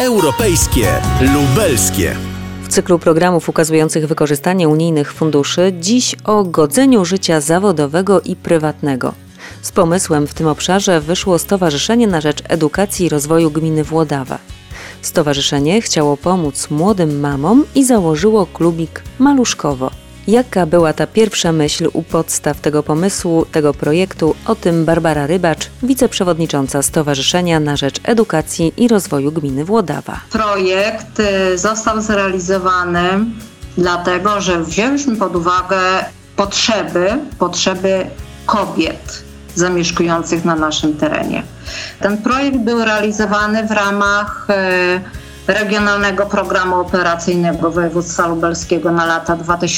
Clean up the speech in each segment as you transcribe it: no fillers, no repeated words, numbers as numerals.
Europejskie, lubelskie. W cyklu programów ukazujących wykorzystanie unijnych funduszy dziś o godzeniu życia zawodowego i prywatnego. Z pomysłem w tym obszarze wyszło Stowarzyszenie na rzecz Edukacji i Rozwoju Gminy Włodawa. Stowarzyszenie chciało pomóc młodym mamom i założyło klubik Maluszkowo. Jaka była ta pierwsza myśl u podstaw tego pomysłu, tego projektu? O tym Barbara Rybacz, wiceprzewodnicząca Stowarzyszenia na rzecz Edukacji i Rozwoju Gminy Włodawa. Projekt został zrealizowany dlatego, że wzięliśmy pod uwagę potrzeby kobiet zamieszkujących na naszym terenie. Ten projekt był realizowany w ramach Regionalnego Programu Operacyjnego Województwa Lubelskiego na lata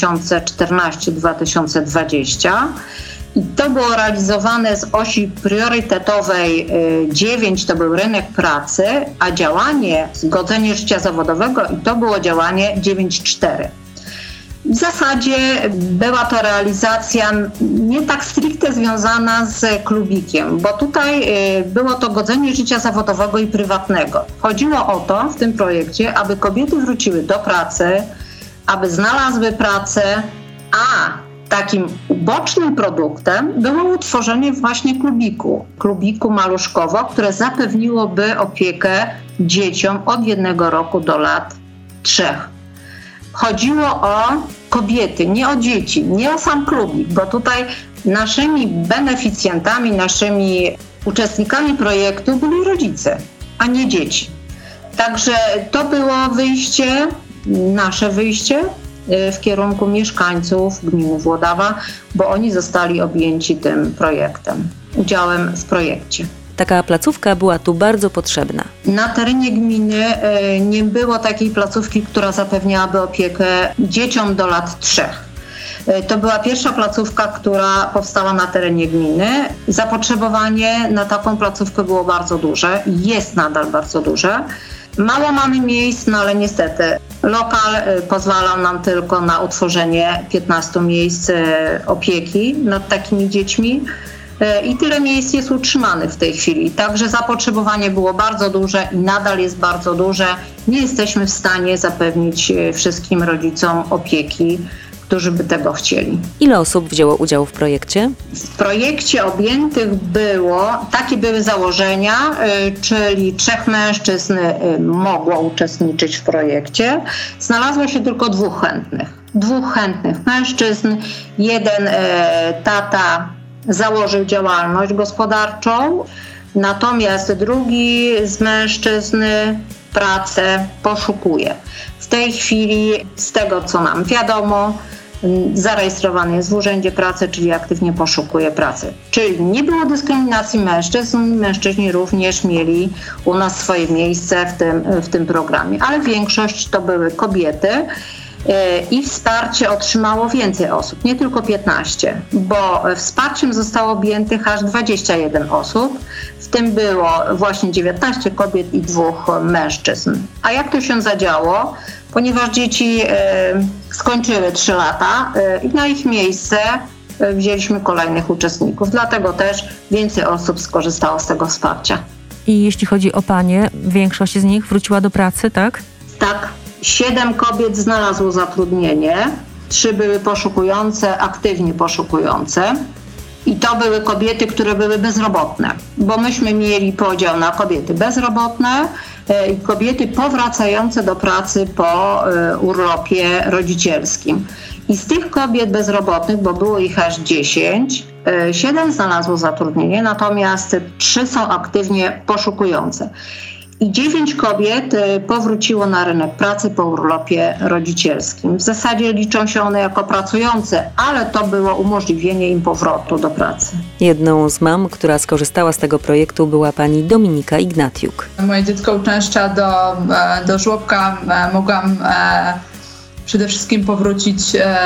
2014-2020 i to było realizowane z osi priorytetowej 9 to był rynek pracy, a działanie zgodzenie życia zawodowego i to było działanie 9.4. W zasadzie była to realizacja nie tak stricte związana z klubikiem, bo tutaj było to godzenie życia zawodowego i prywatnego. Chodziło o to w tym projekcie, aby kobiety wróciły do pracy, aby znalazły pracę, a takim ubocznym produktem było utworzenie właśnie klubiku Maluszkowo, które zapewniłoby opiekę dzieciom od 1 roku do lat 3. Chodziło o kobiety, nie o dzieci, nie o sam klubik, bo tutaj naszymi beneficjentami, naszymi uczestnikami projektu byli rodzice, a nie dzieci. Także to było nasze wyjście w kierunku mieszkańców gminy Włodawa, bo oni zostali objęci tym projektem, udziałem w projekcie. Taka placówka była tu bardzo potrzebna. Na terenie gminy nie było takiej placówki, która zapewniałaby opiekę dzieciom do lat 3. To była pierwsza placówka, która powstała na terenie gminy. Zapotrzebowanie na taką placówkę było bardzo duże i jest nadal bardzo duże. Mało mamy miejsc, no ale niestety lokal pozwalał nam tylko na utworzenie 15 miejsc opieki nad takimi dziećmi. I tyle miejsc jest utrzymanych w tej chwili. Także zapotrzebowanie było bardzo duże i nadal jest bardzo duże. Nie jesteśmy w stanie zapewnić wszystkim rodzicom opieki, którzy by tego chcieli. Ile osób wzięło udział w projekcie? W projekcie objętych takie były założenia, czyli 3 mężczyzn mogło uczestniczyć w projekcie. Znalazło się tylko 2 chętnych. 2 chętnych mężczyzn, jeden tata założył działalność gospodarczą, natomiast drugi z mężczyzn pracę poszukuje. W tej chwili, z tego co nam wiadomo, zarejestrowany jest w Urzędzie Pracy, czyli aktywnie poszukuje pracy. Czyli nie było dyskryminacji mężczyzn, mężczyźni również mieli u nas swoje miejsce w tym programie, ale większość to były kobiety. I wsparcie otrzymało więcej osób, nie tylko 15, bo wsparciem zostało objętych aż 21 osób, w tym było właśnie 19 kobiet i 2 mężczyzn. A jak to się zadziało? Ponieważ dzieci skończyły 3 lata i na ich miejsce wzięliśmy kolejnych uczestników, dlatego też więcej osób skorzystało z tego wsparcia. I jeśli chodzi o panie, większość z nich wróciła do pracy, tak? Tak. 7 kobiet znalazło zatrudnienie, 3 były poszukujące, aktywnie poszukujące i to były kobiety, które były bezrobotne, bo myśmy mieli podział na kobiety bezrobotne i kobiety powracające do pracy po urlopie rodzicielskim. I z tych kobiet bezrobotnych, bo było ich aż 10, 7 znalazło zatrudnienie, natomiast 3 są aktywnie poszukujące. I 9 kobiet powróciło na rynek pracy po urlopie rodzicielskim. W zasadzie liczą się one jako pracujące, ale to było umożliwienie im powrotu do pracy. Jedną z mam, która skorzystała z tego projektu, była pani Dominika Ignatiuk. Moje dziecko uczęszcza do żłobka. Mogłam przede wszystkim powrócić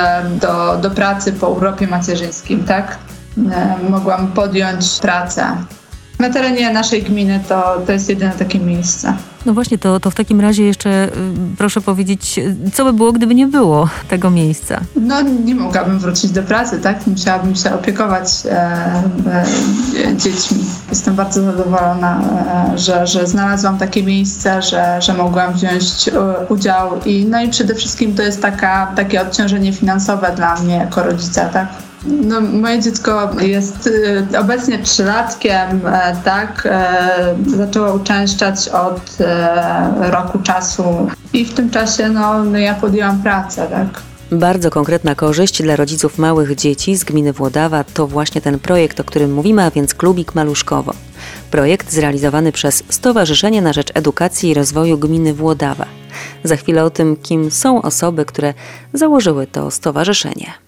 do pracy po urlopie macierzyńskim, tak? Mogłam podjąć pracę. Na terenie naszej gminy to jest jedyne takie miejsce. No właśnie, to w takim razie jeszcze proszę powiedzieć, co by było, gdyby nie było tego miejsca? No nie mogłabym wrócić do pracy, tak? Musiałabym się opiekować dziećmi. Jestem bardzo zadowolona, że znalazłam takie miejsce, że mogłam wziąć udział no i przede wszystkim to jest takie odciążenie finansowe dla mnie jako rodzica, tak? No, moje dziecko jest obecnie 3-latkiem, tak? Zaczęło uczęszczać od roku czasu i w tym czasie ja podjęłam pracę, tak? Bardzo konkretna korzyść dla rodziców małych dzieci z gminy Włodawa to właśnie ten projekt, o którym mówimy, a więc Klubik Maluszkowo. Projekt zrealizowany przez Stowarzyszenie na Rzecz Edukacji i Rozwoju Gminy Włodawa. Za chwilę o tym, kim są osoby, które założyły to stowarzyszenie.